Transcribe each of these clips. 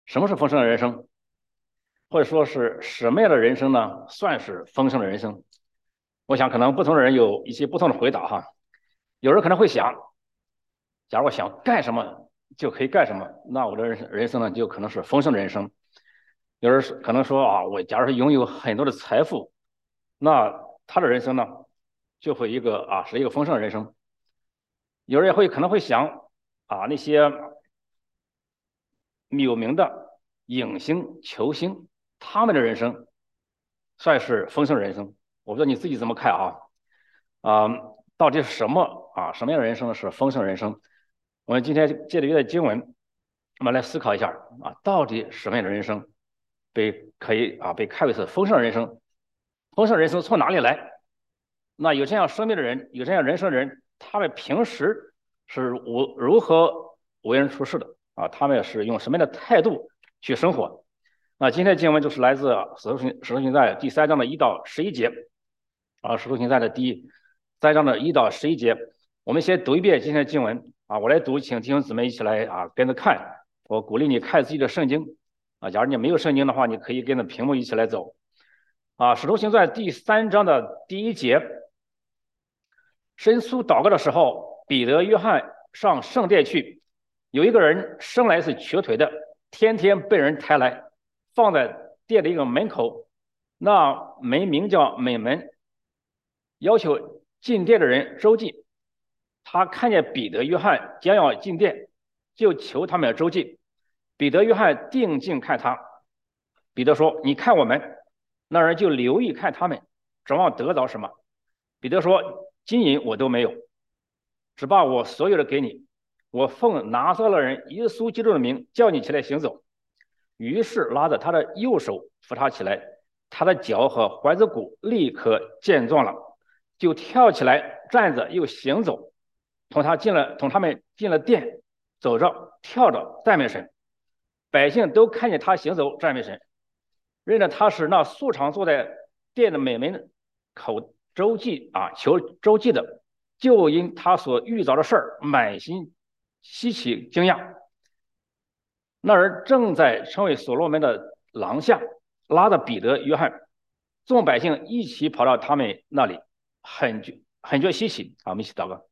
什么是丰盛的人生，或者说是什么样的人生呢？算是丰盛的人生？我想可能不同的人有一些不同的回答哈。有人可能会想，假如我想干什么就可以干什么，那我的人生呢就可能是丰盛的人生。有人可能说啊，我假如是拥有很多的财富，那他的人生呢就会是一个丰盛的人生。有人可能会想那些有名的影星、球星，他们的人生算是丰盛人生。我不知道你自己怎么看啊？啊、到底是什么样的人生是丰盛人生？我们今天借着一段经文，我们来思考一下到底什么样的人生可以被看为是丰盛人生？丰盛人生从哪里来？那有这样生命的人，有这样人生的人，他们平时是如何为人处事的他们是用什么样的态度去生活？那今天的经文就是来自使徒行传第三章的1到11节使徒行传的第三章的1到11节。我们先读一遍今天的经文我来读，请弟兄姊妹一起来跟着看。我鼓励你看自己的圣经假如你没有圣经的话，你可以跟着屏幕一起来走使徒行传第三章的第1节。申诉祷告的时候，彼得、约翰上圣殿去，有一个人生来是瘸腿的，天天被人抬来，放在殿的一个门口，那门名叫美门，要求进殿的人周济。他看见彼得、约翰将要进殿，就求他们周济。彼得、约翰定睛看他，彼得说：“你看我们。”那人就留意看他们，指望得着什么。彼得说：“金银我都没有，只把我所有的给你。我奉拿撒勒人耶稣基督的名叫你起来行走。”于是拉着他的右手扶他起来，他的脚和踝子骨立刻健壮了，就跳起来站着又行走，同他们进了殿，走着跳着赞美神。百姓都看见他行走赞美神，认得他是那素常坐在殿的美门口求周济的，就因他所遇着的事儿满心稀奇惊讶。那人正在称为所罗门的廊下，拉着彼得、约翰，众百姓一起跑到他们那里，很觉稀奇我们一起祷告。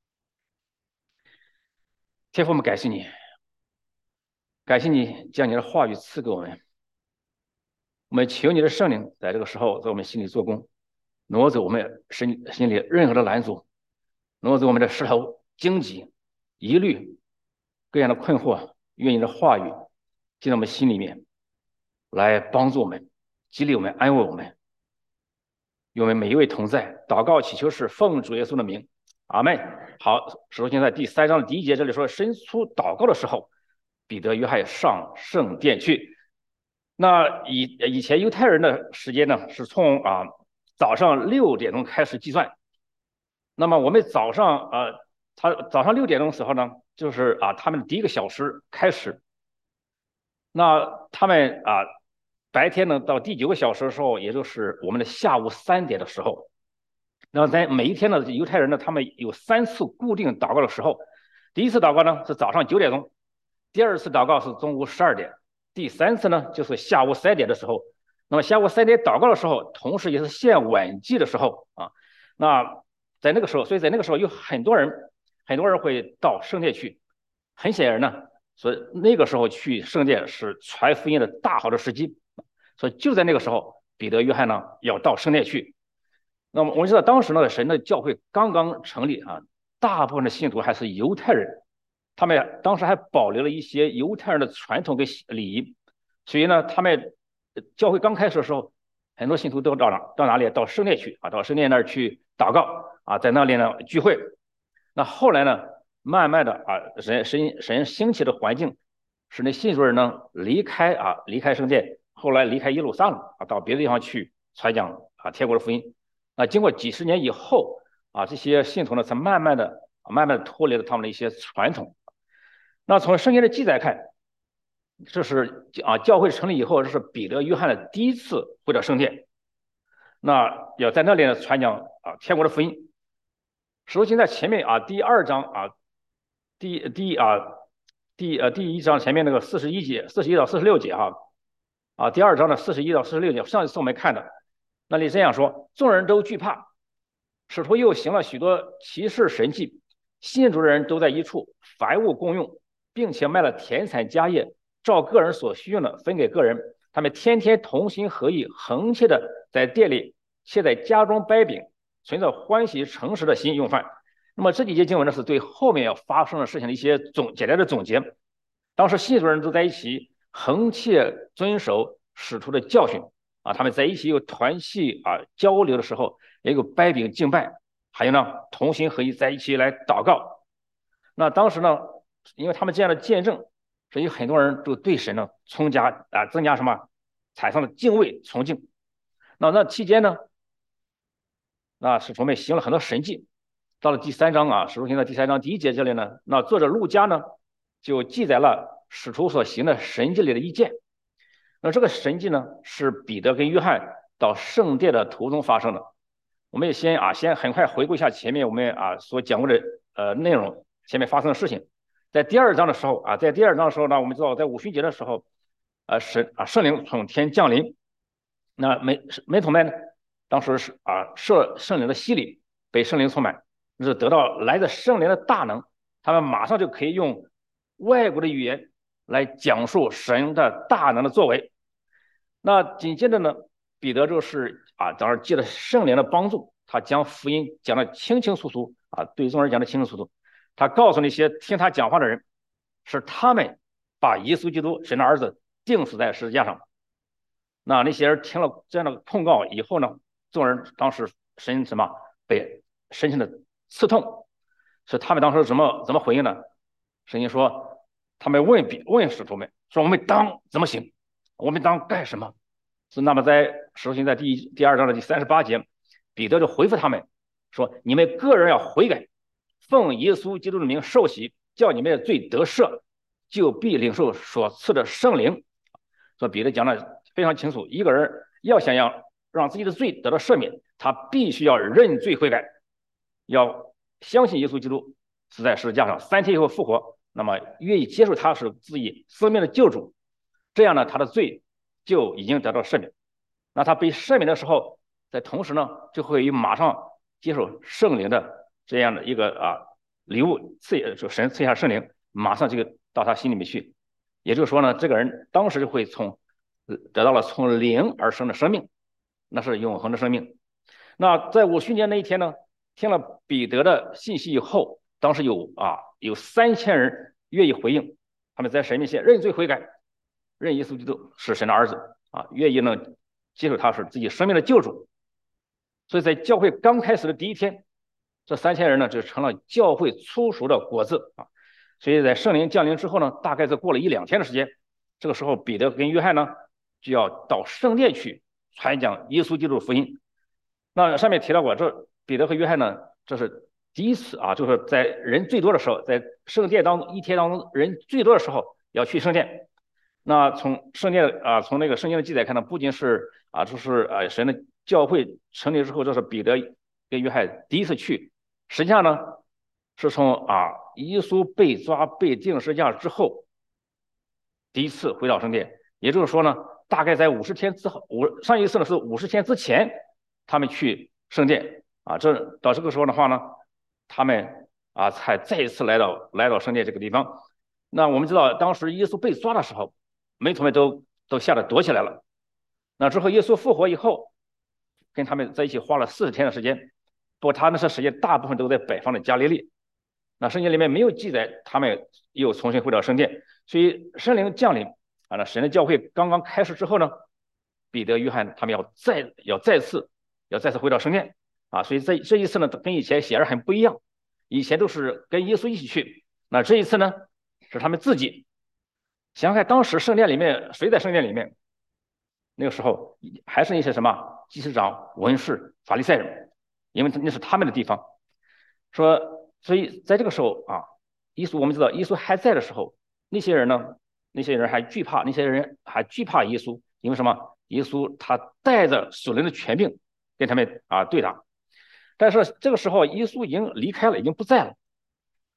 天父，我们感谢你，感谢你将你的话语赐给我们。我们求你的圣灵在这个时候在我们心里做工，挪走我们心里任何的拦阻，挪走我们的石头、荆棘、疑虑、各样的困惑。愿你的话语进到我们心里面，来帮助我们、激励我们、安慰我们。与我们每一位同在。祷告祈求是奉主耶稣的名，阿门。好，使徒行传第三章的第1节，这里说申诉祷告的时候，彼得、约翰上圣殿去。那以前犹太人的时间呢，是从早上6点钟开始计算。那么我们他早上6点钟的时候呢，就是他们的第1个小时开始。那他们白天呢到第9个小时的时候，也就是我们的下午3点的时候。那在每一天呢，犹太人呢，他们有3次固定祷告的时候。第一次祷告呢是早上9点钟，第2次祷告是中午12点，第3次呢就是下午3点的时候。那么下午3点祷告的时候，同时也是献晚祭的时候那在那个时候，所以在那个时候有很多人会到圣殿去。很显然呢，所以那个时候去圣殿是传福音的大好的时机。所以就在那个时候，彼得、约翰呢要到圣殿去。那么我们知道，当时呢，神的教会刚刚成立大部分的信徒还是犹太人，他们当时还保留了一些犹太人的传统跟礼仪。所以呢，他们教会刚开始的时候，很多信徒都到哪里？到圣殿去到圣殿那儿去祷告在那里呢聚会。那后来呢，慢慢的神兴起的环境，使那信主人呢离开圣殿，后来离开耶路撒冷到别的地方去传讲天国的福音。那经过几十年以后这些信徒呢才慢慢的脱离了他们的一些传统。那从圣经的记载看，这是教会成立以后，这是彼得、约翰的第1次回到圣殿，那要在那里呢传讲天国的福音。使徒行传前面第2章第第一章前面那个41节、41到46节第二章的41到46节，上一次我们看的，那里这样说：众人都惧怕，使徒又行了许多奇事神迹，信主的人都在一处，凡物共用，并且卖了田产家业，照个人所需用的分给个人。他们天天同心合意，恒切的在店里，且在家中掰饼，存着欢喜诚实的心用饭。那么这几节经文呢，是对后面要发生的事情的一些简单的总结。当时信主人都在一起，恒切遵守使徒的教训他们在一起有团契交流的时候，也有掰饼敬拜，还有呢同心合一在一起来祷告。那当时呢，因为他们这样的见证，所以很多人都对神呢增加什么，产生了敬畏崇敬。那期间呢，使徒们行了很多神迹。到了第3章使徒行的第3章第1节这里呢，那作者路加呢就记载了使徒所行的神迹里的一件。那这个神迹呢，是彼得跟约翰到圣殿的途中发生的。我们也先很快回顾一下前面我们所讲过的内容，前面发生的事情。在第2章的时候呢，我们知道在五旬节的时候，圣灵从天降临，那门徒们当时是受圣灵的洗礼，被圣灵充满，就是得到来自圣灵的大能，他们马上就可以用外国的语言来讲述神的大能的作为。那紧接着呢，彼得就是当然借着圣灵的帮助，他将福音讲得清清楚楚对众人讲得清清楚楚。他告诉那些听他讲话的人，是他们把耶稣基督神的儿子钉死在十字架上。那些人听了这样的控告以后呢，众人当时被深深的刺痛，是他们当时怎么回应呢？圣经说，他们问使徒们说：“我们当怎么行？我们当干什么？”那么在使徒行在第2章的第38节，彼得就回复他们说：“你们个人要悔改，奉耶稣基督的名受洗，叫你们的罪得赦，就必领受所赐的圣灵。”说彼得讲的非常清楚，一个人要想要让自己的罪得到赦免，他必须要认罪悔改，要相信耶稣基督死在十字架上，3天以后复活，那么愿意接受他是自己生命的救主，这样呢，他的罪就已经得到赦免。那他被赦免的时候，在同时呢，就会马上接受圣灵的这样的一个礼物，神赐下圣灵，马上就到他心里面去。也就是说呢，这个人当时就会得到了从灵而生的生命，那是永恒的生命。那在五旬节那一天呢，听了彼得的信息以后，当时有3000人愿意回应，他们在神面前认罪悔改，认耶稣基督是神的儿子愿意呢接受他是自己生命的救主。所以在教会刚开始的第一天，这3000人呢就成了教会初熟的果子所以在圣灵降临之后呢，大概过了1-2天的时间，这个时候彼得跟约翰呢就要到圣殿去传讲耶稣基督的福音。那上面提到过，这彼得和约翰呢，这是第一次就是在人最多的时候，在圣殿一天当中人最多的时候要去圣殿。那从圣殿从那个圣经的记载看呢，不仅是就是神的教会成立之后，这是彼得跟约翰第一次去，实际上呢是从耶稣被抓被钉十字架之后第一次回到圣殿。也就是说呢，大概在50天之后，上一次呢是50天之前他们去圣殿到这个时候的话呢，他们才再一次来到圣殿这个地方。那我们知道当时耶稣被抓的时候，门徒们都吓得躲起来了。那之后耶稣复活以后，跟他们在一起花了40天的时间，不过他那些时间大部分都在北方的加利利。那圣经里面没有记载他们又重新回到圣殿，所以圣灵降临那神的教会刚刚开始之后呢，彼得、约翰他们要再次回到圣殿所以这一次呢跟以前显然很不一样。以前都是跟耶稣一起去，那这一次呢是他们自己。想想看，当时圣殿里面谁在圣殿里面？那个时候还是那些什么祭司长、文士、法利赛人，因为那是他们的地方。所以在这个时候我们知道耶稣还在的时候，那些人还惧怕耶稣，因为什么？耶稣他带着属灵的权柄跟他们对打。但是这个时候耶稣已经离开了，已经不在了。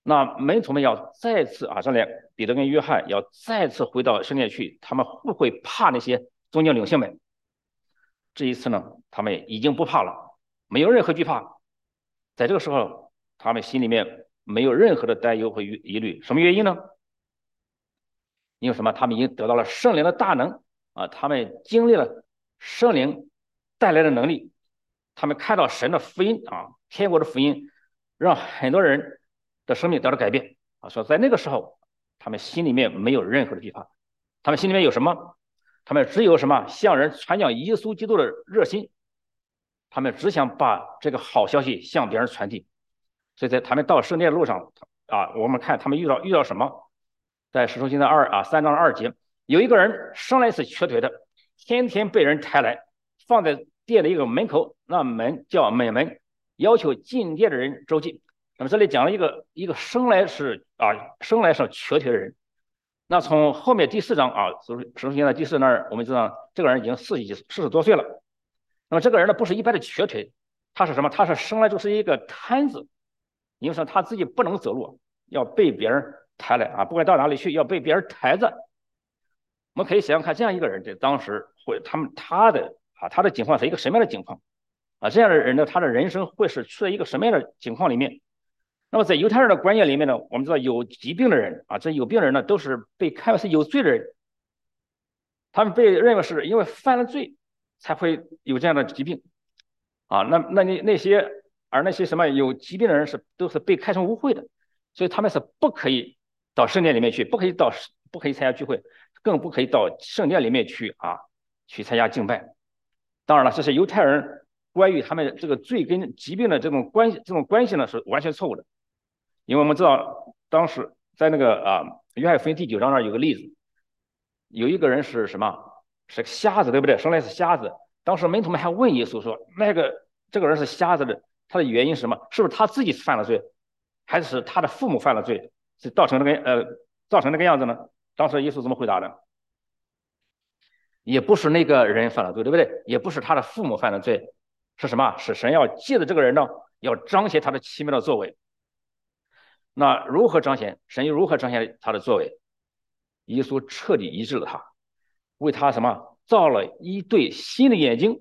那门徒们要再次这里彼得跟约翰要再次回到圣殿去，他们会不会怕那些宗教领袖们？这一次呢，他们已经不怕了，没有任何惧怕。在这个时候，他们心里面没有任何的担忧和疑虑。什么原因呢？因为什么？他们已经得到了圣灵的大能他们经历了圣灵带来的能力，他们看到神的福音天国的福音，让很多人的生命得到改变说在那个时候，他们心里面没有任何的惧怕，他们心里面有什么？他们只有什么？向人传讲耶稣基督的热心，他们只想把这个好消息向别人传递。所以在他们到圣殿的路上我们看他们遇到什么？在使徒行传3章2节，有一个人生来是瘸腿的，天天被人抬来，放在殿的一个门口，那门叫美门，要求进殿的人周济。那么这里讲了一个生来是瘸腿的人。那从后面第4章使徒行传第4那儿，我们知道这个人已经40多岁了。那么这个人呢，不是一般的瘸腿，他是什么？他是生来就是一个瘫子，因为说他自己不能走路，要被别人抬来不管到哪里去要被别人抬着。我们可以想想看，这样一个人在当时他的情况是一个什么样的情况这样的人呢，他的人生会是处在一个什么样的情况里面？那么在犹太人的观念里面呢，我们知道有疾病的人这有病人呢都是被看为是有罪的人，他们被认为是因为犯了罪才会有这样的疾病那些什么有疾病的人都是被看成污秽的，所以他们是不可以到圣殿里面去，不可以参加聚会，更不可以到圣殿里面去去参加敬拜。当然了，这些犹太人关于他们这个罪跟疾病的这种关系呢是完全错误的，因为我们知道当时在那个约翰福音第9章那儿有个例子，有一个人是什么？是个瞎子，对不对？生来是瞎子。当时门徒们还问耶稣说：“这个人是瞎子的，他的原因是什么？是不是他自己犯了罪，还是他的父母犯了罪，是造成那个样子呢？”当时耶稣怎么回答的？也不是那个人犯了罪，对不对？也不是他的父母犯了罪，是什么？是神要借着这个人呢，要彰显他的奇妙的作为。那如何彰显？神又如何彰显他的作为？耶稣彻底医治了他，为他什么？造了一对新的眼睛，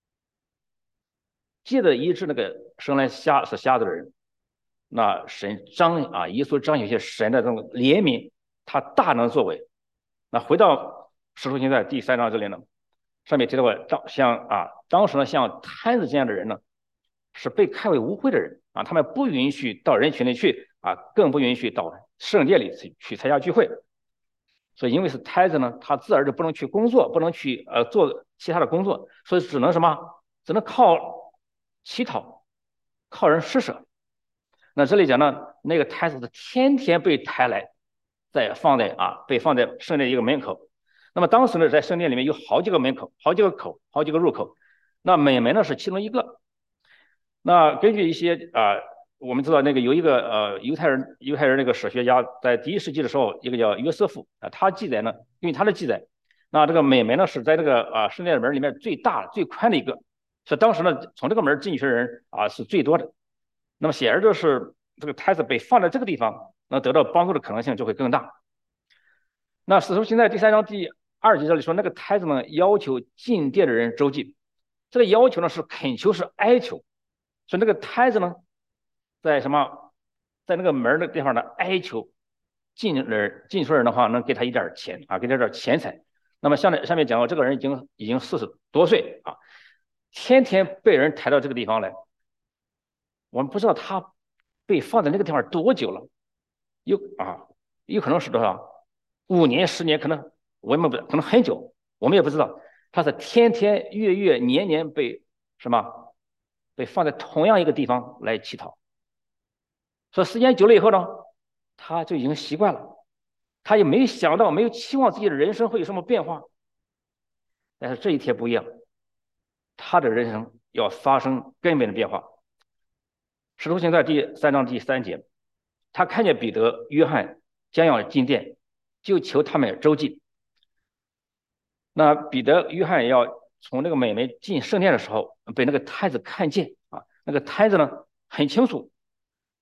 借着医治那个生来瞎子的人，那耶稣彰显一些神的这种怜悯，他大能作为。那回到使徒行传第3章这里呢，上面提到过，当时呢像瘫子这样的人呢，是被看为污秽的人他们不允许到人群里去更不允许到圣殿里去参加聚会。所以因为是瘫子呢，他自然就不能去工作，不能去做其他的工作，所以只能什么？只能靠乞讨，靠人施舍。那这里讲呢，那个瘫子是天天被抬来，被放在圣殿一个门口。那么当时呢，在圣殿里面有好几个门口，好几个入口。那美门呢是其中一个。那根据一些我们知道那个有一个犹太人那个史学家，在第1世纪的时候，一个叫约瑟夫他记载呢，根据他的记载，那这个美门呢是在这个圣殿门里面最大最宽的一个，所以当时呢从这个门进去的人是最多的。那么显然就是这个胎子被放在这个地方，那得到帮助的可能性就会更大。那使徒行传第3章第2节这里说，那个胎子呢要求进殿的人周济，这个要求呢是恳求，是哀求，所以那个胎子呢在那个门的地方呢哀求进去的人的话，能给他一点钱给他点钱财。那么上面讲到，这个人已经40多岁天天被人抬到这个地方来。我们不知道他被放在那个地方多久了，有可能是多少5年、10年，可能可能很久，我们也不知道。他是天天、月、年被放在同样一个地方来乞讨。所以时间久了以后呢，他就已经习惯了，他也没有想到，没有期望自己的人生会有什么变化。但是这一天不一样，他的人生要发生根本的变化。使徒行传第3章第3节，他看见彼得、约翰将要进殿，就求他们周济。那彼得、约翰要从那个美门进圣殿的时候，被那个摊子看见那个摊子呢很清楚，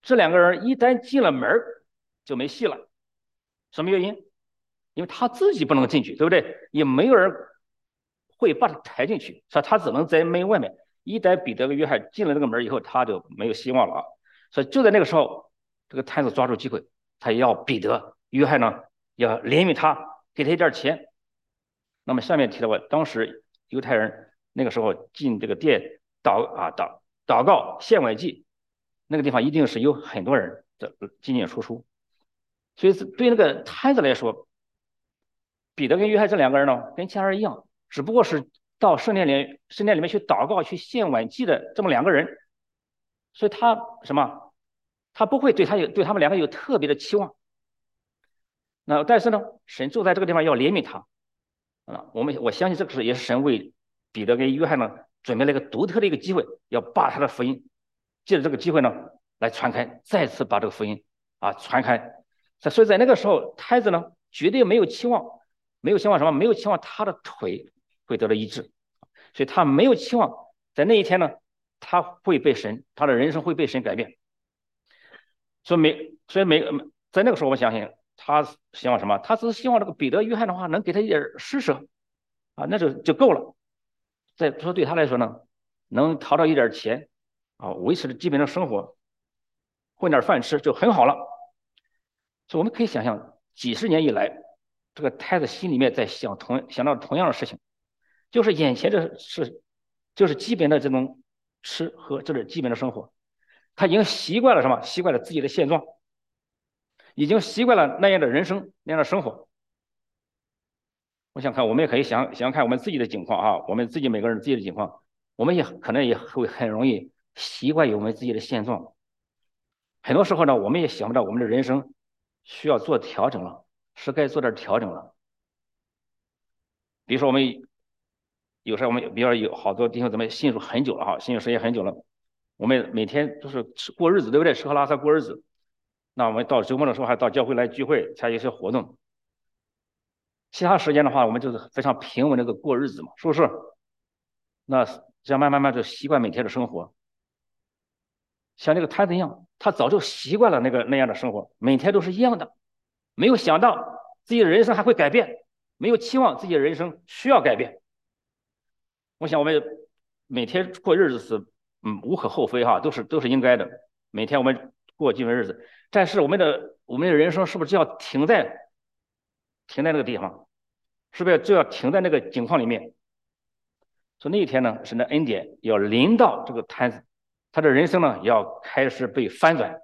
这两个人一旦进了门就没戏了。什么原因？因为他自己不能进去，对不对？也没有人会把他抬进去，所以他只能在门外面。一旦彼得跟约翰进了那个门以后，他就没有希望了啊！所以就在那个时候，这个摊子抓住机会，他要彼得、约翰呢要怜悯他，给他一点钱。那么下面提到过，当时犹太人那个时候进这个殿祷告献晚祭，那个地方一定是有很多人的进进出出。所以对那个摊子来说，彼得跟约翰这两个人呢，跟其他人一样，只不过是到圣殿里面去祷告、去献晚祭的这么两个人，所以他什么？他不会对他们两个有特别的期望。那但是呢，神就在这个地方要怜悯他啊。我相信这个也是神为彼得跟约翰呢准备了一个独特的一个机会，要把他的福音借着这个机会呢来传开，再次把这个福音传开。所以在那个时候，太子呢绝对没有期望，没有期望什么？没有期望他的腿会得到医治，所以他没有期望在那一天呢，他的人生会被神改变。所以在那个时候，我相信他希望什么？他只是希望这个彼得、约翰的话能给他一点施舍那就够了。说对他来说呢，能淘到一点钱维持基本的生活，混点饭吃就很好了。所以我们可以想象，几十年以来，这个太子心里面在想到同样的事情，就是眼前这是就是基本的这种吃喝，这是基本的生活。他已经习惯了什么？习惯了自己的现状，已经习惯了那样的人生，那样的生活。我想看，我们也可以想想看我们自己的情况我们自己每个人自己的情况，我们也可能也会很容易习惯于我们自己的现状。很多时候呢，我们也想不到我们的人生需要做调整了，是该做点调整了。比如说有时候比如说有好多弟兄姊妹信主很久了信主时间很久了，我们每天都是过日子，对不对？吃喝拉撒过日子。那我们到周末的时候还到教会来聚会，参加一些活动。其他时间的话，我们就是非常平稳的过日子嘛，是不是？那这样慢慢就习惯每天的生活，像那个摊子一样，他早就习惯了那样的生活，每天都是一样的，没有想到自己的人生还会改变，没有期望自己的人生需要改变。我想我们每天过日子是无可厚非都是应该的。每天我们过基本日子，但是我们的人生是不是就要停在那个地方？是不是就要停在那个境况里面？所以那一天呢，神的恩典要临到这个摊子，他的人生呢要开始被翻转。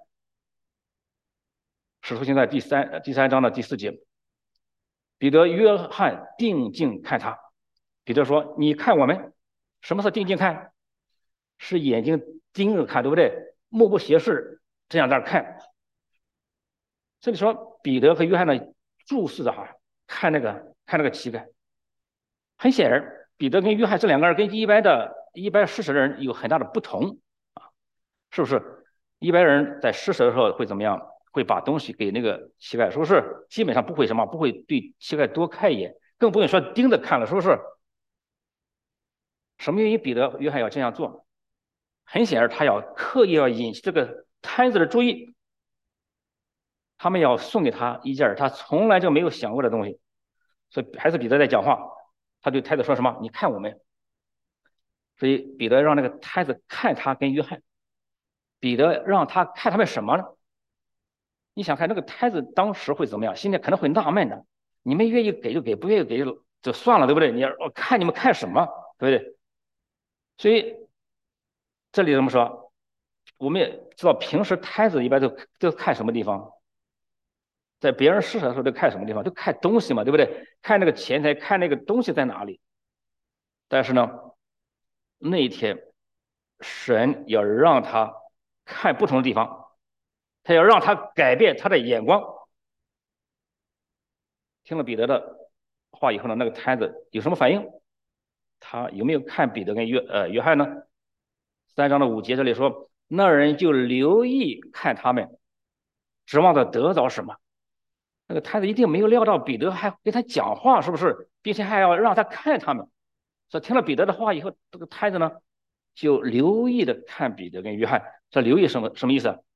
使徒行传第三章的第4节，彼得、约翰定睛看他。彼得说：“你看我们，什么是定睛看？是眼睛盯着看，对不对？目不斜视，这样在那看。”这里说彼得和约翰呢注视着看那个乞丐。很显然，彼得跟约翰这两个人跟一般施舍的人有很大的不同是不是？一般人在施舍的时候会怎么样？会把东西给那个乞丐，是不是？基本上不会不会对乞丐多看一眼，更不用说盯着看了，是不是？什么原因彼得、约翰要这样做？很显然，他要刻意要引起这个摊子的注意，他们要送给他一件他从来就没有想过的东西。所以还是彼得在讲话，他对摊子说什么？你看我们。所以彼得让那个摊子看他跟约翰，彼得让他看他们什么呢？你想看那个摊子当时会怎么样？心里可能会纳闷的。你们愿意给就给，不愿意给就算了，对不对？我看你们看什么，对不对？所以这里怎么说？我们也知道，平时摊子一般都看什么地方？在别人施舍的时候都看什么地方？都看东西嘛，对不对？看那个钱财，看那个东西在哪里。但是呢，那一天神要让他看不同的地方，他要让他改变他的眼光。听了彼得的话以后呢，那个摊子有什么反应？他有没有看彼得跟约翰呢？3章的5节这里说，那人就留意看他们，指望着得着什么。那个摊子一定没有料到彼得还跟他讲话，是不是？并且还要让他看他们。所以听了彼得的话以后，这个摊子呢就留意的看彼得跟约翰。这留意什么意思？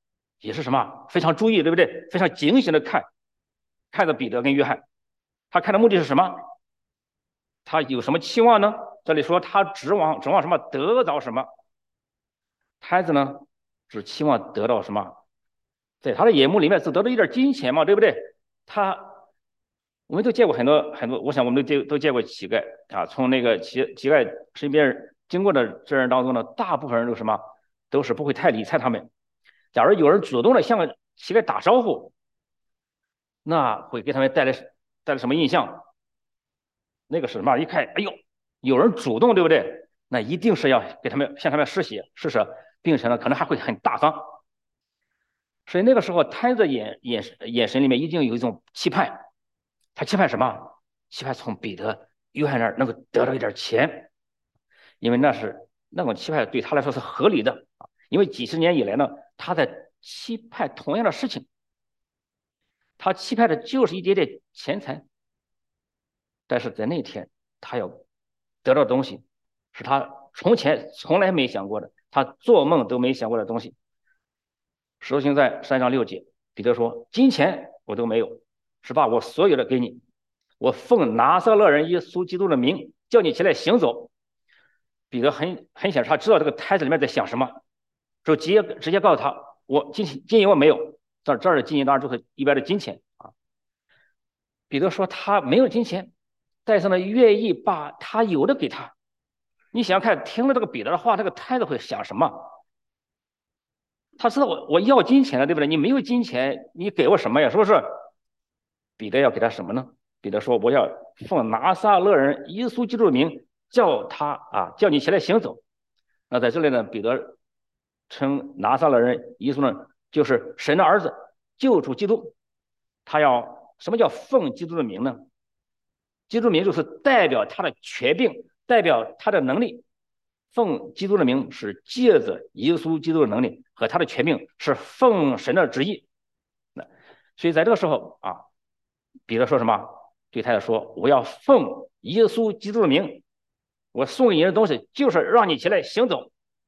也是什么非常注意，对不对？非常警醒的看着彼得跟约翰。他看的目的是什么？他有什么期望呢？这里说他指望什么得到什么？胎子呢，只期望得到什么？在他的眼目里面只得到一点金钱嘛，对不对？我们都见过很多很多，我想我们都见过乞丐啊。从那个乞丐身边经过的这人当中呢，大部分人都什么，都是不会太理睬他们。假如有人主动的向乞丐打招呼，那会给他们带来什么印象？那个是什么？一看，哎呦，有人主动，对不对？那一定是要向他们施舍，并且呢，可能还会很大方。所以那个时候，摊子眼神里面一定有一种期盼。他期盼什么？期盼从彼得、约翰那儿能够得到一点钱，因为那种期盼对他来说是合理的啊。因为几十年以来呢，他在期盼同样的事情，他期盼的就是一点点钱财。但是在那天，他要得到的东西，是他从前从来没想过的，他做梦都没想过的东西。实行在3章6节，彼得说：金钱我都没有，是把我所有的给你。我奉拿撒勒人耶稣基督的名，叫你起来行走。彼得很显然，他知道这个摊子里面在想什么，就直接告诉他：我金银我没有。这儿的金银当然就是一般的金钱啊。彼得说他没有金钱，但是呢，愿意把他有的给他。你想想看，听了这个彼得的话，这个摊子会想什么？他知道我要金钱了，对不对？你没有金钱，你给我什么呀？是不是？彼得要给他什么呢？彼得说：“我要奉拿撒勒人耶稣基督的名，叫你起来行走。”那在这里呢，彼得称拿撒勒人耶稣呢，就是神的儿子，救主基督。他要什么叫奉基督的名呢？基督的名就是代表他的权柄，代表他的能力。奉基督的名是借着耶稣基督的能力和他的权柄，是奉神的旨意。那所以在这个时候啊，彼得说什么？对太太说：“我要奉耶稣基督的名，我送给你的东西就是让你起来行走。”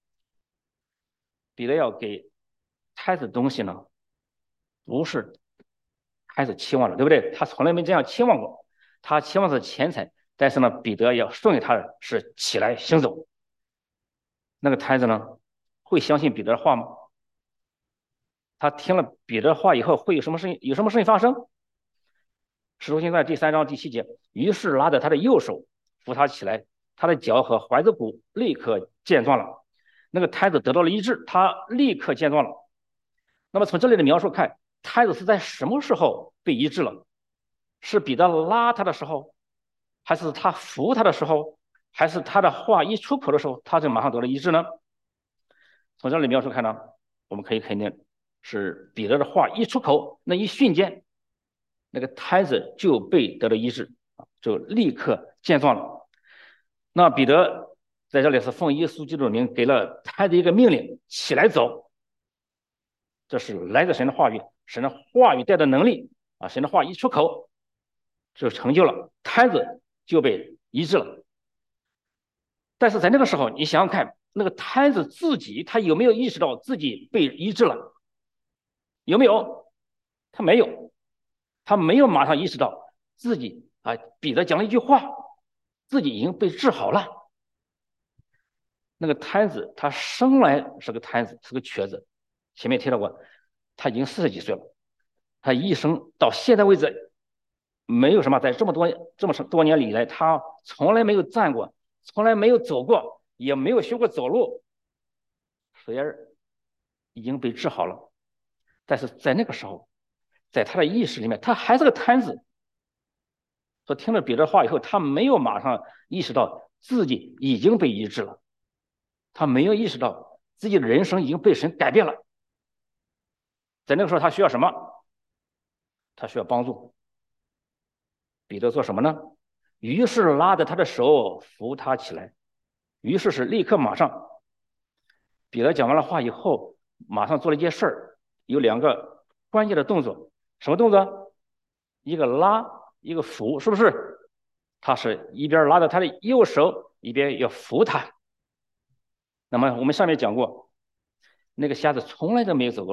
彼得要给太子东西呢，不是太子期望的，对不对？他从来没这样期望过，他期望是钱财，但是呢，彼得要送给他的是起来行走。那个太子呢，会相信彼得的话吗？他听了彼得的话以后，会有什么事情发生？使徒行传第3章第7节，于是拉着他的右手扶他起来，他的脚和踝子骨立刻健壮了。那个摊子得到了医治，他立刻健壮了。那么从这里的描述看，摊子是在什么时候被医治了？是彼得拉他的时候，还是他扶他的时候，还是他的话一出口的时候，他就马上得了医治呢？从这里描述看呢，我们可以肯定是彼得的话一出口，那一瞬间，那个摊子就被得了医治，就立刻健壮了。那彼得在这里是奉耶稣基督的名给了摊子一个命令：起来走。这是来自神的话语，神的话语带的能力啊，神的话一出口就成就了，摊子就被医治了。但是在那个时候，你想想看，那个摊子自己他有没有意识到自己被医治了？有没有？他没有，他没有马上意识到自己啊。彼得讲了一句话，自己已经被治好了。那个摊子他生来是个摊子，是个瘸子，前面提到过，他已经40几岁了，他一生到现在为止没有什么，在这么多年里来，他从来没有站过，从来没有走过，也没有学过走路，虽然已经被治好了，但是在那个时候，在他的意识里面，他还是个摊子。说听了彼得的话以后，他没有马上意识到自己已经被医治了，他没有意识到自己的人生已经被神改变了。在那个时候，他需要什么？他需要帮助。彼得做什么呢？于是拉着他的手扶他起来，于是立刻马上。彼得讲完了话以后，马上做了一件事儿，有2个关键的动作。什么动作？一个拉，一个扶，是不是？他是一边拉着他的右手，一边要扶他。那么我们上面讲过，那个瞎子从来都没有走过路，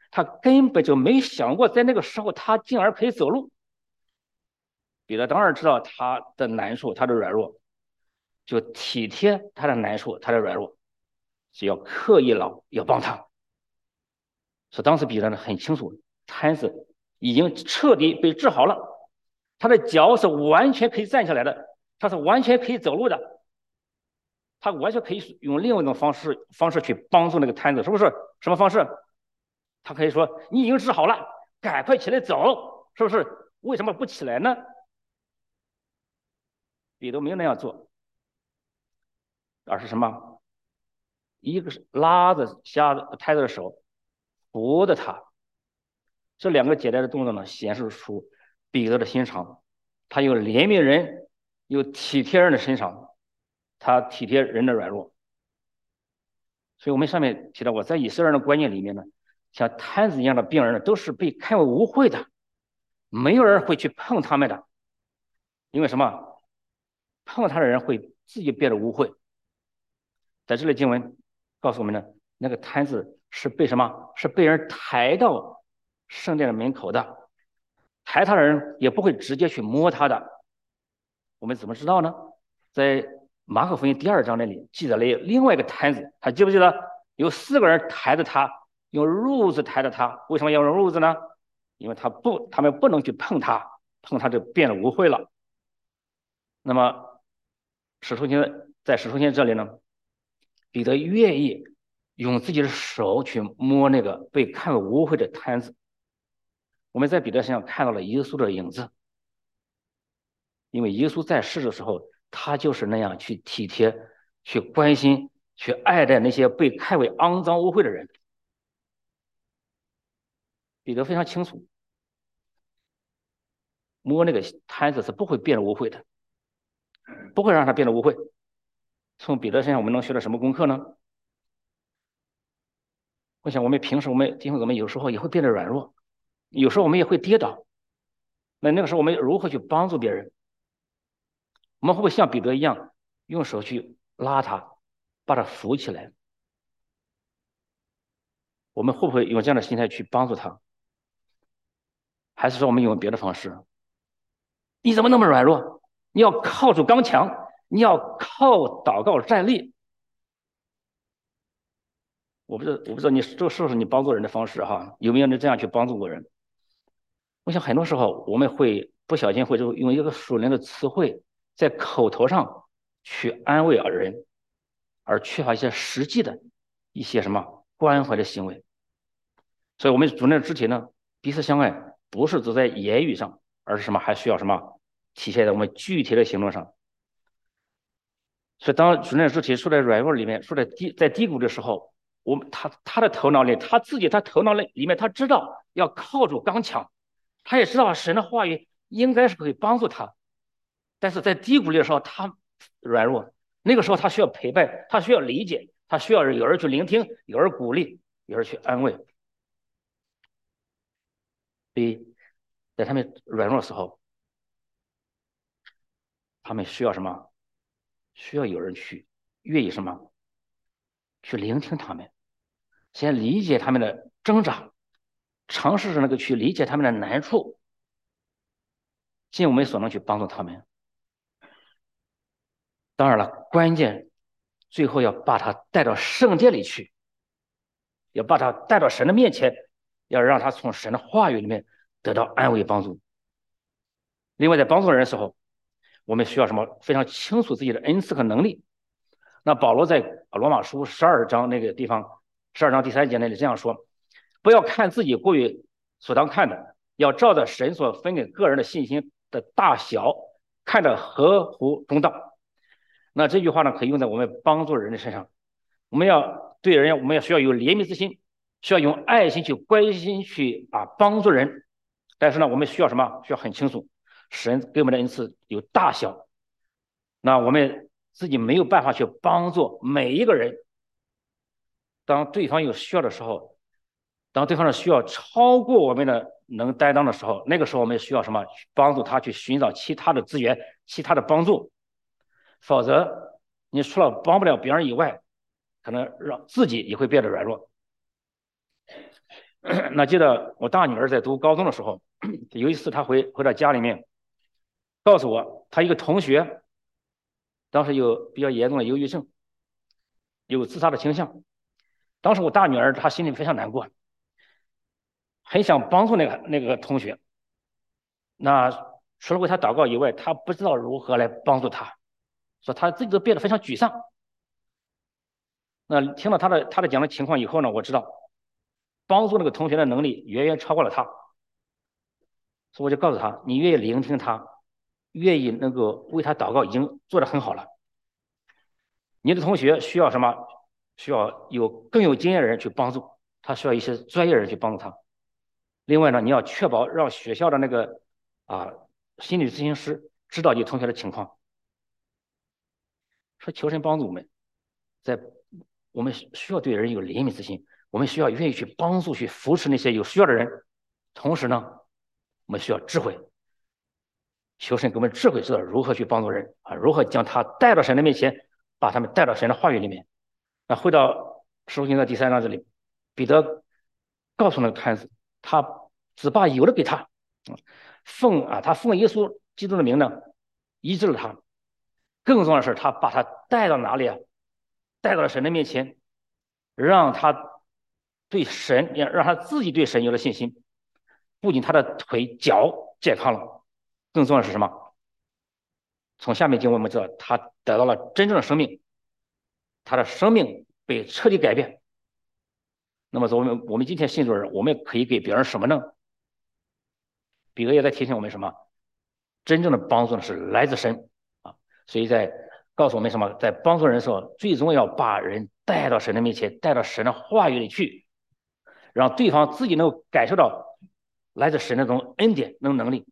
他根本就没想过在那个时候他竟然可以走路。彼得当然知道他的难处，他的软弱，就体贴他的难处，他的软弱，就要刻意要帮他。所以当时彼得呢很清楚，瘫子已经彻底被治好了，他的脚是完全可以站起来的，他是完全可以走路的，他完全可以用另外一种方式去帮助那个瘫子，是不是？什么方式？他可以说：“你已经治好了，赶快起来走，是不是？为什么不起来呢？”彼得没有那样做，而是什么？一个是拉着瘫子的手，扶着他。这两个简单的动作呢，显示出彼得的心肠，他有怜悯人，有体贴人的身上，他体贴人的软弱。所以我们上面提到过，在以色列人的观念里面呢，像瘫子一样的病人都是被看为污秽的，没有人会去碰他们的，因为什么？碰他的人会自己变得污秽。在这里经文告诉我们呢，那个瘫子是被什么？是被人抬到圣殿的门口的，抬他的人也不会直接去摸他的。我们怎么知道呢？在马可福音第2章那里记载了另外一个瘫子，还记不记得？有4个人抬着他，用褥子抬着他。为什么要用褥子呢？因为他们不能去碰他，碰他就变得污秽了。那么在使徒行这里呢，彼得愿意用自己的手去摸那个被看为污秽的瘫子。我们在彼得身上看到了耶稣的影子，因为耶稣在世的时候，他就是那样去体贴、去关心、去爱戴那些被看为肮脏污秽的人。彼得非常清楚，摸那个摊子是不会变得污秽的，不会让他变得污秽。从彼得身上我们能学到什么功课呢？我想我们平时弟兄姊妹有时候也会变得软弱，有时候我们也会跌倒。那个时候我们如何去帮助别人？我们会不会像彼得一样，用手去拉他，把他扶起来？我们会不会用这样的心态去帮助他？还是说我们用别的方式？你怎么那么软弱？你要靠住刚强，你要靠祷告站立。我不知道你这是不是你帮助人的方式哈？有没有人这样去帮助过人？我想很多时候我们会不小心会用一个属灵的词汇，在口头上去安慰人，而缺乏一些实际的一些什么关怀的行为。所以，我们主内肢体呢，彼此相爱，不是只在言语上，而是什么？还需要什么？体现在我们具体的行动上。所以，当主内肢体处在软弱里面，处在低谷的时候，他的头脑里，他头脑里面，他知道要靠住刚强，他也知道神的话语应该是可以帮助他，但是在低谷里的时候，他软弱，那个时候他需要陪伴，他需要理解，他需要有人去聆听，有人鼓励，有人去安慰。所以，在他们软弱的时候，他们需要什么？需要有人去愿意什么？去聆听他们，先理解他们的挣扎，尝试着那个去理解他们的难处，尽我们所能去帮助他们。当然了，关键最后要把他带到圣殿里去，要把他带到神的面前，要让他从神的话语里面得到安慰帮助。另外，在帮助人的时候，我们需要什么？非常清楚自己的恩赐和能力。那保罗在罗马书12章那个地方，12章第3节那里这样说：不要看自己过于所当看的，要照着神所分给个人的信心的大小，看得合乎中道。那这句话呢，可以用在我们帮助人的身上。我们要对人，我们要需要有怜悯之心，需要用爱心去关心去帮助人。但是呢，我们需要什么？需要很清楚，神给我们的恩赐有大小。那我们自己没有办法去帮助每一个人。当对方有需要的时候，当对方的需要超过我们的能担当的时候，那个时候我们需要什么？帮助他去寻找其他的资源、其他的帮助。否则，你除了帮不了别人以外，可能让自己也会变得软弱。 那记得我大女儿在读高中的时候，有一次她回到家里面，告诉我她一个同学当时有比较严重的忧郁症，有自杀的倾向。当时我大女儿她心里非常难过，很想帮助那个同学。那除了为他祷告以外，她不知道如何来帮助他，说她自己都变得非常沮丧。那听了他的讲的情况以后呢，我知道帮助那个同学的能力远远超过了他，所以我就告诉他，你愿意聆听他，愿意那个为他祷告，已经做得很好了。你的同学需要什么？需要更有经验的人去帮助他，需要一些专业人去帮助他。另外呢，你要确保让学校的那个心理咨询师知道你同学的情况。说求神帮助我们，我们需要对人有怜悯之心，我们需要愿意去帮助、去扶持那些有需要的人。同时呢，我们需要智慧，求神给我们智慧，知道如何去帮助人如何将他带到神的面前，把他们带到神的话语里面。那回到使徒行传第3章这里，彼得告诉那个摊子，他只把有的给他，他奉耶稣基督的名呢，医治了他。更重要的是，他把他带到哪里啊？带到了神的面前，让他让他自己对神有了信心。不仅他的腿脚健康了，更重要的是什么？从下面经文我们知道，他得到了真正的生命，他的生命被彻底改变。那么我们今天信主的人，我们可以给别人什么呢？彼得也在提醒我们什么？真正的帮助呢是来自神所以在告诉我们什么？在帮助人的时候，最终要把人带到神的面前，带到神的话语里去，让对方自己能够感受到来自神那种恩典、那种能力。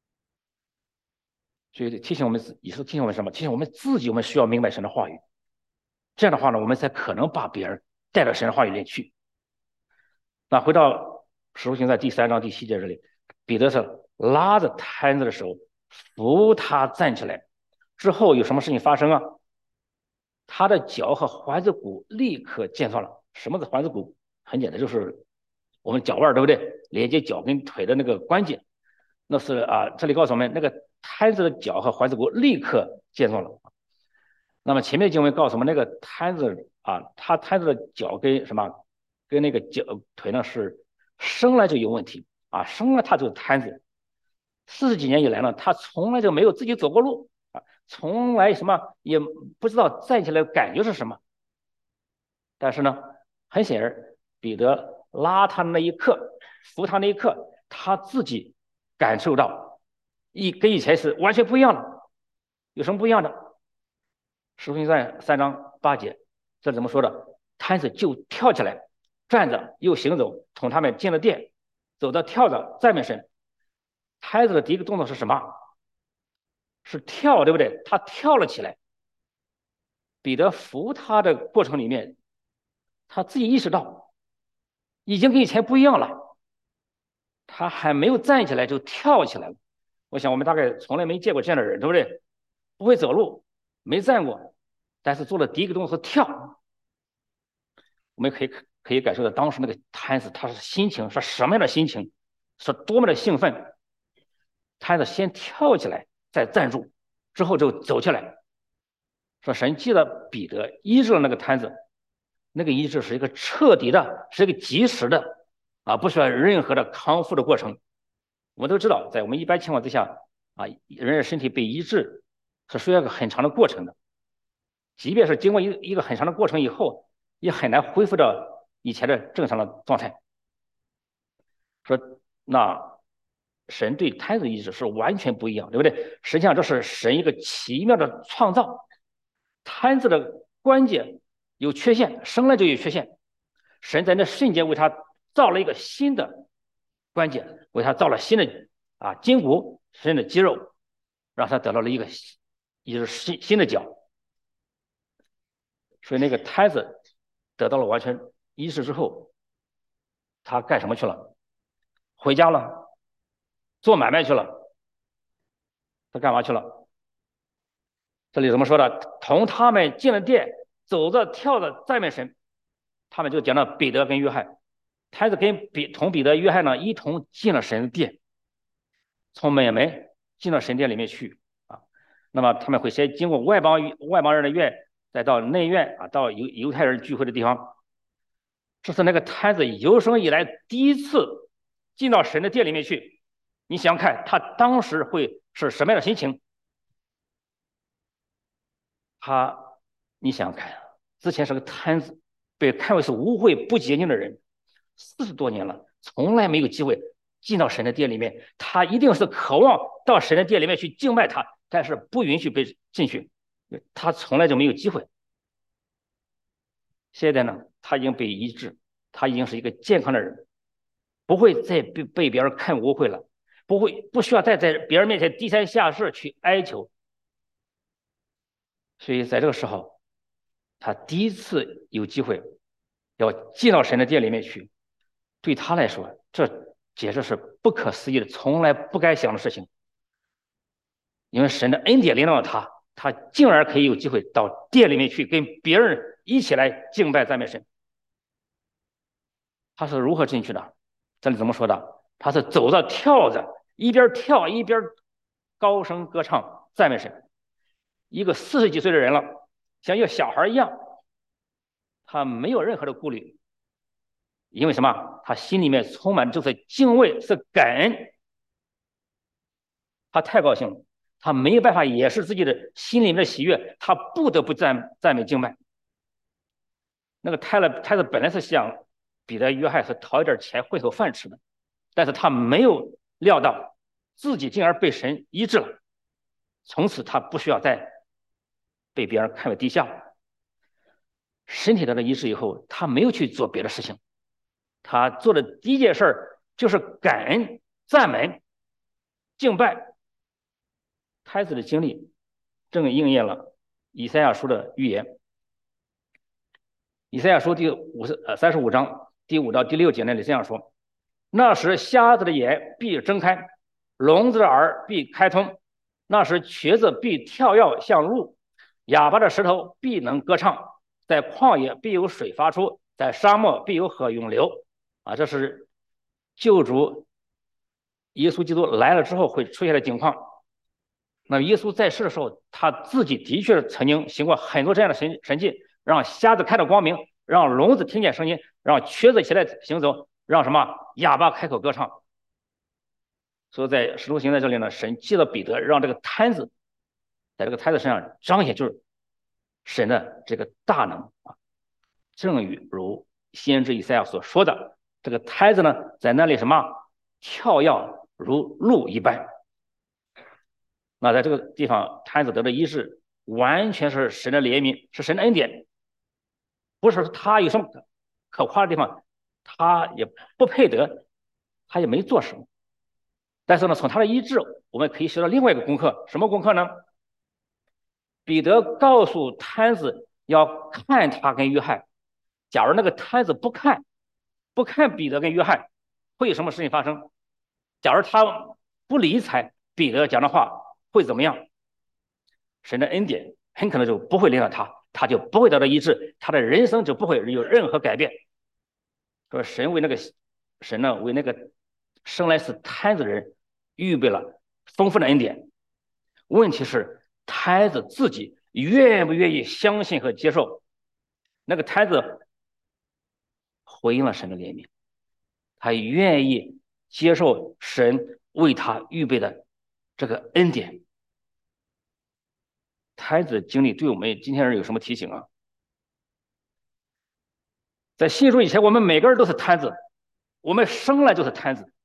所以提醒我们什么？提醒我们自己，我们需要明白神的话语。这样的话呢，我们才可能把别人带到神的话语里去。那回到使徒行传第3章第7节这里，彼得是拉着摊子的时候扶他站起来，之后有什么事情发生啊？他的脚和踝子骨立刻健壮了。什么是踝子骨？很简单，就是我们脚腕，对不对？连接脚跟腿的那个关节。那是这里告诉我们，那个摊子的脚和踝子骨立刻健壮了。那么前面经文告诉我们，那个摊子他摊子的脚跟什么？跟那个腿呢是生来就有问题生来他就是瘫子。40几年以来呢，他从来就没有自己走过路从来什么也不知道站起来的感觉是什么。但是呢，很显然，彼得拉他那一刻，扶他那一刻，他自己感受到跟以前是完全不一样的。有什么不一样的？使徒行传3章8节，这怎么说的？摊子就跳起来，站着又行走，同他们进了殿，走到跳着赞美神。摊子的第一个动作是什么？是跳，对不对？他跳了起来。彼得扶他的过程里面，他自己意识到已经跟以前不一样了。他还没有站起来就跳起来了。我想我们大概从来没见过这样的人，对不对？不会走路，没站过，但是做了第一个动作是跳。我们可以感受到当时那个摊子他是心情是什么样的心情，是多么的兴奋。摊子先跳起来，再站住，之后就走起来。说神记得彼得医治了那个摊子，那个医治是一个彻底的，是一个及时的不需要任何的康复的过程。我们都知道，在我们一般情况之下人的身体被医治是需要一个很长的过程的，即便是经过一个很长的过程以后，也很难恢复到以前的正常的状态。说那神对摊子医治是完全不一样，对不对？实际上这是神一个奇妙的创造。摊子的关节有缺陷，生来就有缺陷，神在那瞬间为他造了一个新的关节，为他造了新的筋骨、新的肌肉，让他得到了一个新的脚。所以那个摊子得到了完全医治之后，他干什么去了？回家了，做买卖去了。他干嘛去了？这里怎么说的？同他们进了殿，走着跳着赞美神。他们就讲到彼得跟约翰， 摊子跟同彼得、约翰呢一同进了神的殿，从门进到神殿里面去啊。那么他们会先经过外邦人的院，再到内院啊，到犹太人聚会的地方。这是那个摊子有生以来第一次进到神的殿里面去。你想想看，他当时会是什么样的心情？你想想看，之前是个摊子，被看为是污秽不洁净的人，40多年了，从来没有机会进到神的殿里面。他一定是渴望到神的殿里面去敬拜他，但是不允许被进去，他从来就没有机会。现在呢，他已经被医治，他已经是一个健康的人，不会再被别人看污秽了，不需要再在别人面前低三下四去哀求。所以在这个时候，他第一次有机会要进到神的殿里面去，对他来说，这简直是不可思议的，从来不该想的事情。因为神的恩典领导了他，他竟然可以有机会到殿里面去跟别人一起来敬拜赞美神。他是如何进去的？这里怎么说的？他是走着跳着，一边跳一边高声歌唱赞美神。一个40几岁的人了，像一个小孩一样，他没有任何的顾虑，因为什么？他心里面充满就是敬畏，是感恩。他太高兴了，他没有办法掩饰自己的心里面的喜悦，他不得不赞美敬拜。那个太子本来是想彼得、约翰是讨一点钱混口饭吃的，但是他没有料到自己竟然被神医治了，从此他不需要再被别人看为低下。身体得到医治以后，他没有去做别的事情，他做的第一件事就是感恩、赞美、敬拜。太子的经历正应验了以赛亚书的预言。以赛亚书35章第5到第6节那里这样说：那时瞎子的眼必睁开，聋子的耳必开通，那时瘸子必跳跃像鹿，哑巴的舌头必能歌唱，在旷野必有水发出，在沙漠必有河涌流。这是救主耶稣基督来了之后会出现的情况。那耶稣在世的时候，他自己的确曾经行过很多这样的神迹，让瞎子看到光明，让聋子听见声音，让瘸子起来行走，让什么哑巴开口歌唱。所以在使徒行传这里呢，神借了彼得，让这个摊子在这个摊子身上彰显就是神的这个大能啊，正如先知以赛亚所说的，这个摊子呢在那里什么跳跃如鹿一般。那在这个地方，摊子得的医治，完全是神的怜悯，是神的恩典，不是他有什么可夸的地方，他也不配得，他也没做什么。但是呢，从他的医治，我们可以学到另外一个功课，什么功课呢？彼得告诉摊子要看他跟约翰，假如那个摊子不看彼得跟约翰，会有什么事情发生？假如他不理睬彼得讲的话，会怎么样？神的恩典很可能就不会领导他，他就不会得到医治，他的人生就不会有任何改变。说神呢为那个生来是摊子的人预备了丰富的恩典，问题是摊子自己愿不愿意相信和接受？那个摊子回应了神的怜悯，他愿意接受神为他预备的这个恩典。摊子的经历对我们今天人有什么提醒啊？在信主以前，我们每个人都是摊子，我们生来就是摊子。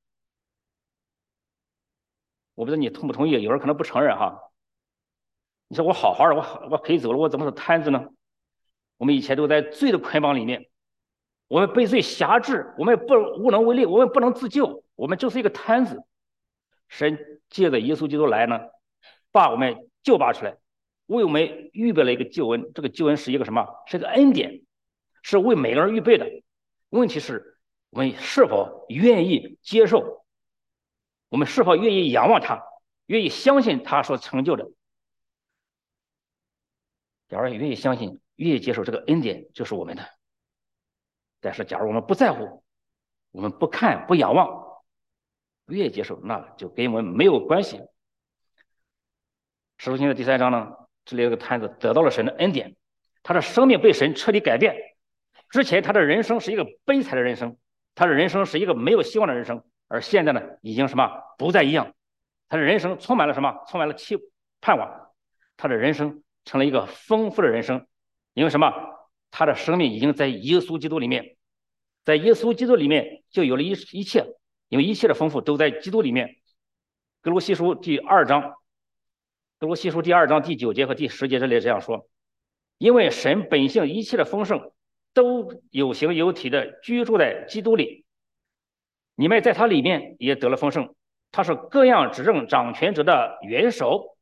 我不知道你同不同意，有人可能不承认哈。你说我好好的，我可以走了，我怎么是摊子呢？我们以前都在罪的捆绑里面，我们被罪辖制，我们无能为力，我们不能自救，我们就是一个摊子。神借着耶稣基督来呢，把我们救拔出来，为我们预备了一个救恩。这个救恩是一个什么？是一个恩典，是为每个人预备的。问题是，我们是否愿意接受？我们是否愿意仰望他，愿意相信他所成就的？假如愿意相信，愿意接受这个恩典，就是我们的。但是，假如我们不在乎， 我们不看不仰望，不愿意接受，那就跟我们没有关系。使徒行传第3章呢，这里有个摊子得到了神的恩典，他的生命被神彻底改变。之前他的人生是一个悲惨的人生，他的人生是一个没有希望的人生，而现在呢，已经什么不再一样，他的人生充满了什么？充满了盼望，他的人生成了一个丰富的人生，因为什么？他的生命已经在耶稣基督里面，在耶稣基督里面就有了一切，因为一切的丰富都在基督里面。哥罗西书第2章。哥罗西书第2章第9节和第10节这里这样说：因为神本性一切的丰盛都有形有体的居住在基督里，你们在他里面也得了丰盛。他是各样执政掌权者的元首。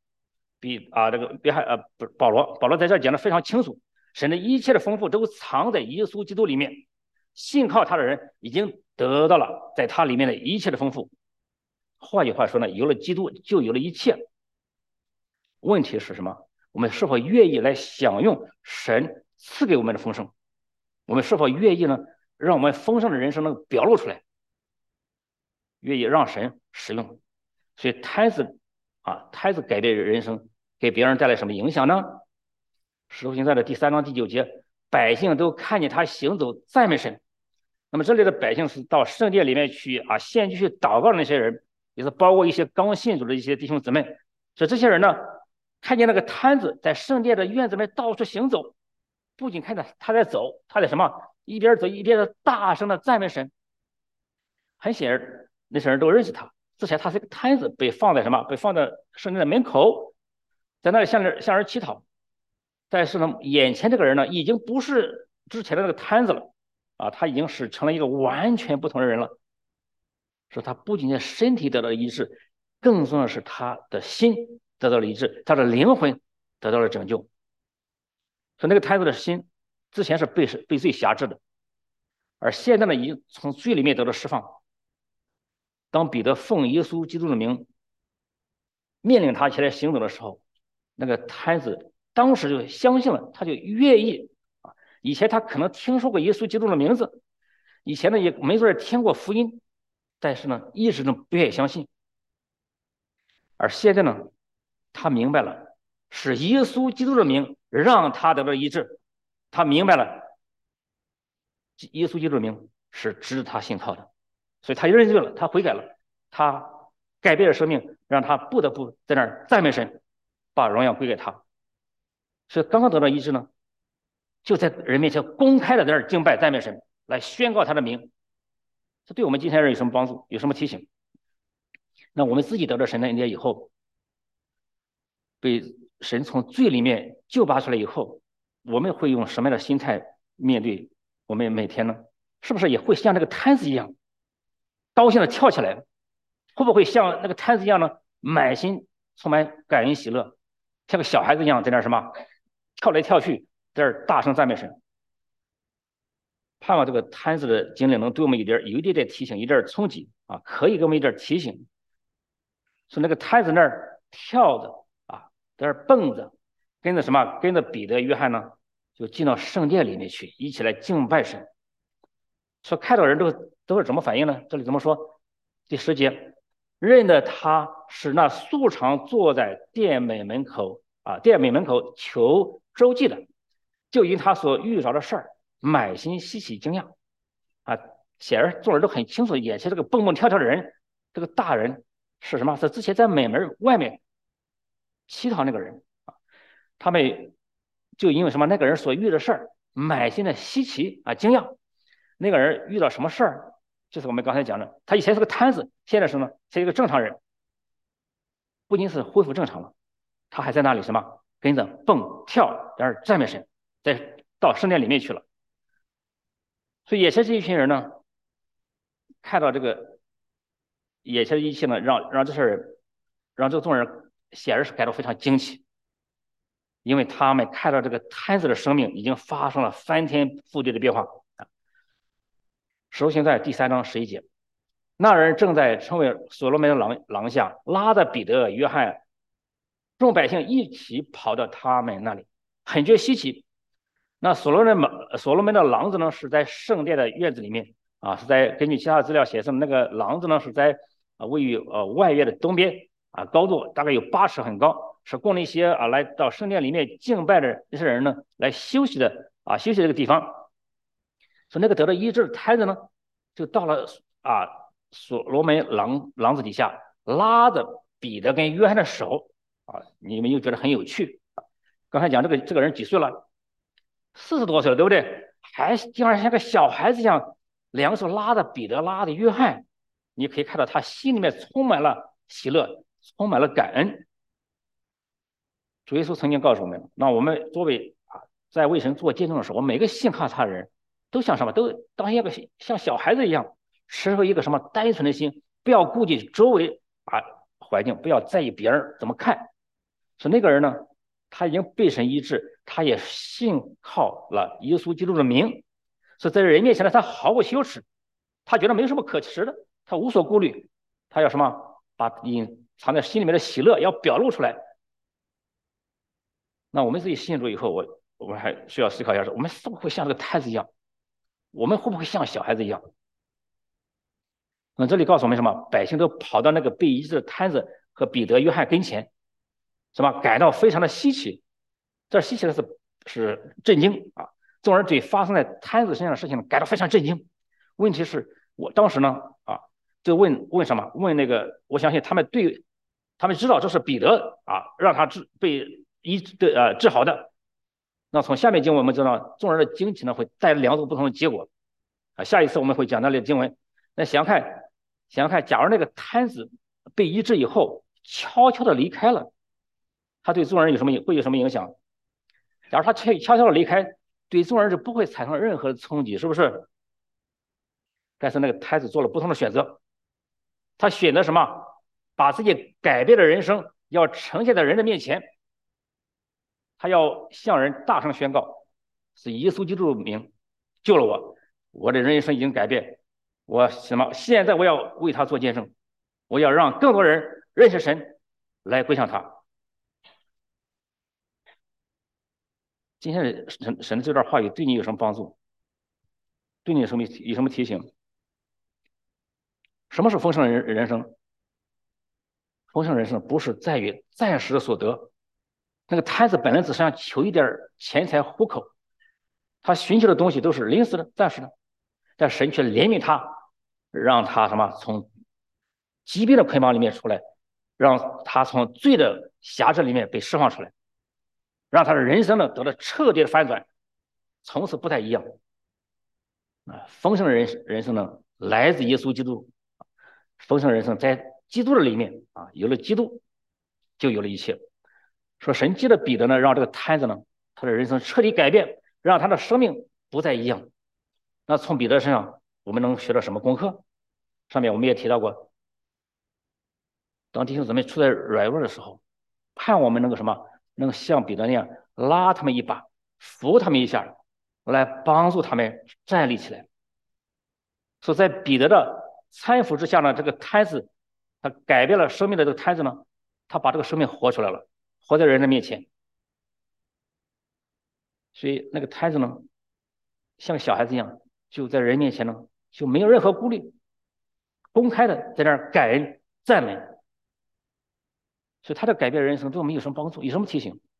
保罗在这讲的非常清楚，神的一切的丰富都藏在耶稣基督里面，信靠他的人已经得到了在他里面的一切的丰富。换句话说呢，有了基督就有了一切。问题是什么？我们是否愿意来享用神赐给我们的丰盛？我们是否愿意呢，让我们丰盛的人生能表露出来，愿意让神使用？所以摊子改变人生，给别人带来什么影响呢？使徒行传的第3章第9节，百姓都看见他行走，赞美神。那么这里的百姓是到圣殿里面去献祭去祷告的那些人，也是包括一些刚信主的一些弟兄姊妹。所以这些人呢，看见那个摊子在圣殿的院子里面到处行走，不仅看到他在走，他在什么一边走一边的大声的赞美神。很显然，那些人都认识他。之前他是一个摊子，被放在圣殿的门口，在那里向人乞讨。但是呢，眼前这个人呢，已经不是之前的那个摊子了他已经是成了一个完全不同的人了。说他不仅在身体得到了医治，更重要的是他的心得到了医治，他的灵魂得到了拯救。所以那个摊子的心之前是被罪辖制的，而现在呢，已经从罪里面得到释放。当彼得奉耶稣基督的名命令他起来行走的时候，那个摊子当时就相信了，他就愿意以前他可能听说过耶稣基督的名字，以前呢也没准听过福音，但是呢一直都不愿意相信。而现在呢，他明白了，是耶稣基督的名让他得到医治。他明白了，耶稣基督的名是值他信靠的，所以他认罪了，他悔改了，他改变了生命，让他不得不在那儿赞美神，把荣耀归给他。所以刚刚得到医治呢，就在人面前公开的在那儿敬拜赞美神，来宣告他的名。这对我们今天人有什么帮助？有什么提醒？那我们自己得到神的恩典以后，被神从罪里面救拔出来以后，我们会用什么样的心态面对我们每天呢？是不是也会像这个摊子一样，高兴的跳起来？会不会像那个摊子一样呢，满心充满感恩喜乐，像个小孩子一样在那什么跳来跳去，在那大声赞美神？盼望这个摊子的经历能对我们有一点点提醒，一点冲击可以给我们一点提醒。说那个摊子那儿跳着在那儿蹦着，跟着彼得、约翰呢，就进到圣殿里面去，一起来敬拜神。说看到人都是怎么反应呢？这里怎么说？第10节，认得他是那素常坐在殿门口求周济的，就因他所遇着的事儿，满心稀奇惊讶显然众人都很清楚，眼前这个蹦蹦跳跳的人，这个大人是什么？是之前在门外面乞讨那个人他们就因为什么？那个人所遇的事儿，满心的稀奇惊讶。那个人遇到什么事儿？就是我们刚才讲的，他以前是个摊子，现在是呢，是一个正常人，不仅是恢复正常了，他还在那里什么跟着蹦跳，在那儿赞美神，到圣殿里面去了。所以也是这一群人呢，看到这个眼前的一切呢，让这些人，让这个众人显然是感到非常惊奇，因为他们看到这个摊子的生命已经发生了翻天覆地的变化。使徒行传第3章11节，那人正在称为所罗门的廊下，拉着彼得、约翰，众百姓一起跑到他们那里，很觉稀奇。那所罗门的廊子呢，是在圣殿的院子里面， 啊，是在根据其他的资料显示，那个廊子呢是在位于外院的东边啊，高度大概有8尺很高，是供那些来到圣殿里面敬拜的这些人呢来休息的休息这个地方。所以那个得到医治的摊子呢，就到了所罗门廊子底下，拉着彼得跟约翰的手你们又觉得很有趣。刚才讲这个人几岁了？40多岁了，对不对？还竟然像个小孩子一样，两个手拉着彼得，拉着约翰，你可以看到他心里面充满了喜乐，充满了感恩。主耶稣曾经告诉我们，那我们作为在为神做见证的时候，我们每个信靠他的人都像什么？都当一个像小孩子一样，持有一个什么单纯的心，不要顾及周围环境，不要在意别人怎么看。是那个人呢，他已经被神医治，他也信靠了耶稣基督的名，所以在人面前呢，他毫不羞耻，他觉得没有什么可耻的，他无所顾虑，他要什么？把隐藏在心里面的喜乐要表露出来。那我们自己信主以后，我们还需要思考一下，我们会不会像这个太子一样？我们会不会像小孩子一样？那这里告诉我们什么？百姓都跑到那个被医治的摊子和彼得、约翰跟前，什么感到非常的稀奇。这稀奇的是震惊啊！众人对发生在摊子身上的事情感到非常震惊。问题是我当时呢就问什么？问那个，我相信他们知道这是彼得让他被治好的。那从下面经文我们知道，众人的惊奇呢会带来2种不同的结果下一次我们会讲那里的经文。那想想看，假如那个摊子被医治以后，悄悄的离开了，他对众人会有什么影响？假如他悄悄的离开，对众人就不会产生任何的冲击，是不是？但是那个摊子做了不同的选择，他选择什么？把自己改变的人生要呈现在人的面前，他要向人大声宣告，是耶稣基督的名救了我，我的人生已经改变，现在我要为他做见证，我要让更多人认识神，来归向他。今天的神的这段话语对你有什么帮助？对你有什么提醒？什么是丰盛人生？丰盛人生不是在于暂时的所得。那个摊子本来只是想求一点钱财糊口，他寻求的东西都是临时的、暂时的，但神却怜悯他，让他从疾病的捆绑里面出来，让他从罪的辖制里面被释放出来，让他的人生呢得到彻底的反转，从此不再一样。丰盛的人生呢，来自耶稣基督。丰盛人生在基督的里面有了基督，就有了一切。说神借着彼得呢，让这个摊子呢，他的人生彻底改变，让他的生命不再一样。那从彼得身上，我们能学到什么功课？上面我们也提到过，当弟兄姊妹处在软弱的时候，盼我们能像彼得那样拉他们一把，扶他们一下，来帮助他们站立起来。所以在彼得的搀扶之下呢，这个摊子他改变了生命的这个摊子呢，他把这个生命活出来了，活在人的面前。所以那个摊子呢，像小孩子一样，就在人面前呢，就没有任何顾虑，公开的在那儿感恩赞美。所以他的改变人生对我们有什么帮助？有什么提醒？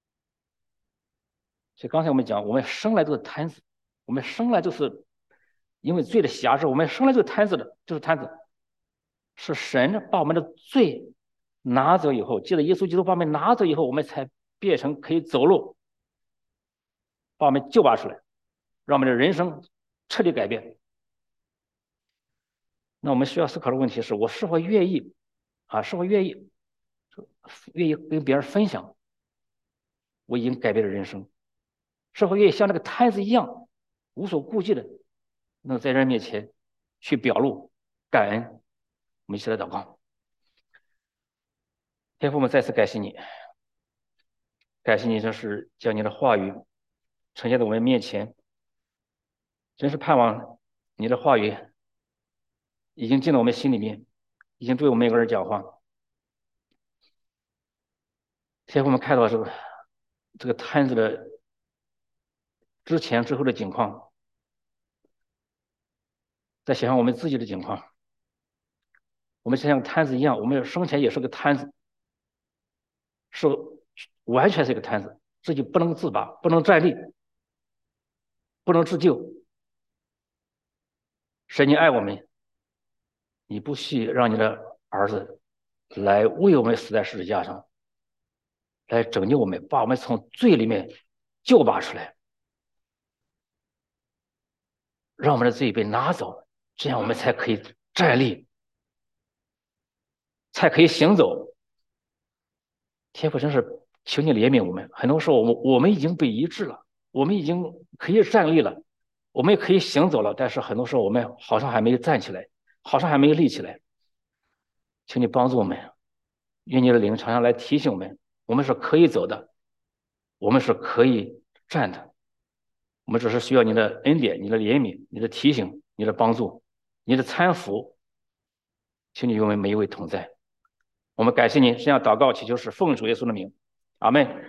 所以刚才我们讲，我们生来就是摊子，我们生来就是因为罪的辖制，我们生来就是摊子的，就是摊子。是神把我们的罪拿走以后，借着耶稣基督把我们拿走以后，我们才变成可以走路，把我们救拔出来，让我们的人生彻底改变。那我们需要思考的问题是：我是否愿意跟别人分享我已经改变的人生？是否愿意像那个摊子一样，无所顾忌的，能在人面前去表露感恩？我们一起来祷告。天父，我们再次感谢你，感谢你这是将你的话语呈现在我们面前，真是盼望你的话语已经进到我们心里面，已经对我们每个人讲话。天父，我们看到这个摊子的之前之后的景况， 再想想我们自己的情况，我们就像摊子一样，我们生前也是个摊子，是完全是一个摊子，自己不能自拔，不能站立，不能自救。神，你爱我们，你不惜让你的儿子来为我们死在十字架上，来拯救我们，把我们从罪里面救拔出来，让我们的罪被拿走，这样我们才可以站立，才可以行走。天父真是求你怜悯我们，很多时候我们已经被医治了，我们已经可以站立了，我们也可以行走了，但是很多时候我们好像还没有站起来，好像还没有立起来。请你帮助我们，愿你的灵常常来提醒我们，我们是可以走的，我们是可以站的，我们只是需要你的恩典、你的怜悯、你的提醒、你的帮助、你的搀扶，请你与我们每一位同在。我们感谢您，这样祷告祈求是奉主耶稣的名，阿门。